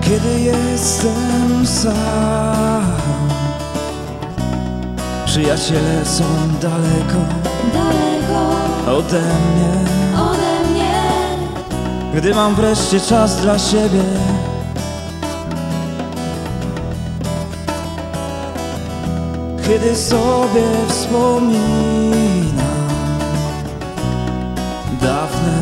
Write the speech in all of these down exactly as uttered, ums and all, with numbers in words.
Kiedy jestem sam, przyjaciele są daleko, daleko ode mnie, ode mnie. Gdy mam wreszcie czas dla siebie, kiedy sobie wspominam dawne,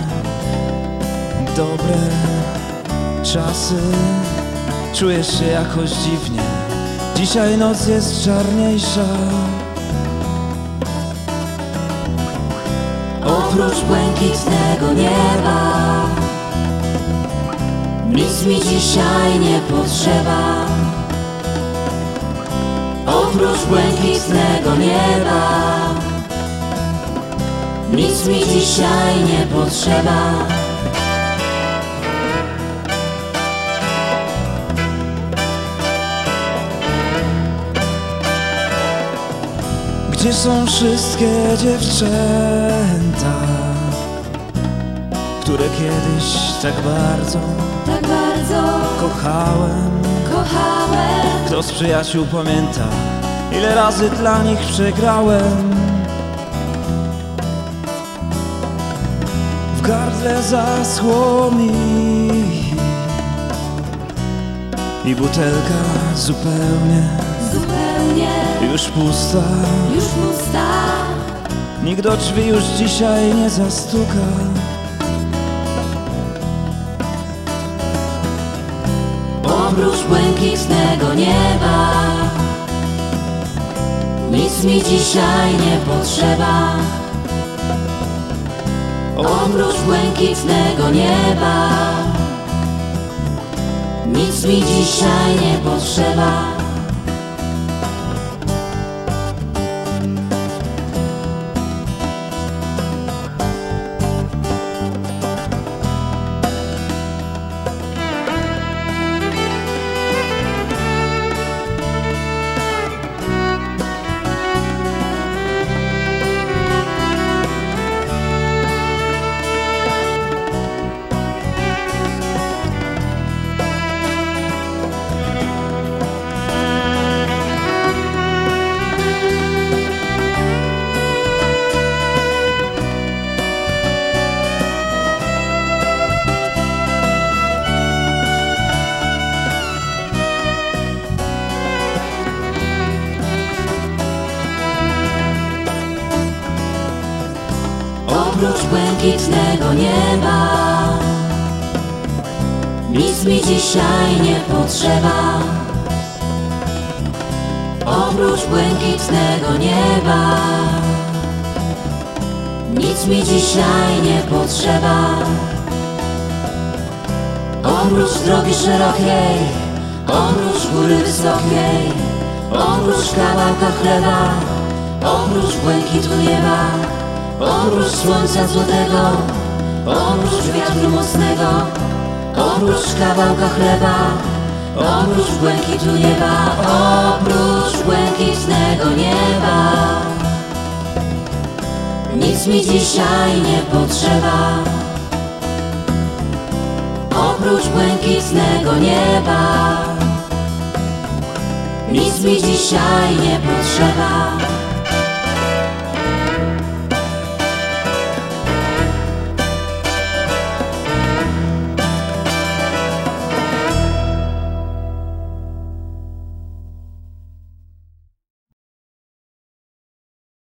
dobre czasy, czujesz się jakoś dziwnie. Dzisiaj noc jest czarniejsza. Oprócz błękitnego nieba nic mi dzisiaj nie potrzeba. Oprócz błękitnego nieba nic mi dzisiaj nie potrzeba. Gdzie są wszystkie dziewczęta, które kiedyś tak bardzo, tak bardzo kochałem? kochałem? Kto z przyjaciół pamięta, ile razy dla nich przegrałem? W gardle zaschło mi i butelka zupełnie, zupełnie już pusta, już pusta. Nikt do drzwi już dzisiaj nie zastuka. Oprócz błękitnego nieba nic mi dzisiaj nie potrzeba. Oprócz błękitnego nieba nic mi dzisiaj nie potrzeba. Oprócz błękitnego nieba nic mi dzisiaj nie potrzeba. Oprócz błękitnego nieba nic mi dzisiaj nie potrzeba. Oprócz drogi szerokiej, oprócz góry wysokiej, oprócz kawałka chleba, oprócz błękitu nieba, oprócz słońca złotego, oprócz wiatru mocnego, oprócz kawałka chleba, oprócz błękitu nieba, oprócz błękitnego nieba nic mi dzisiaj nie potrzeba. Oprócz błękitnego nieba nic mi dzisiaj nie potrzeba.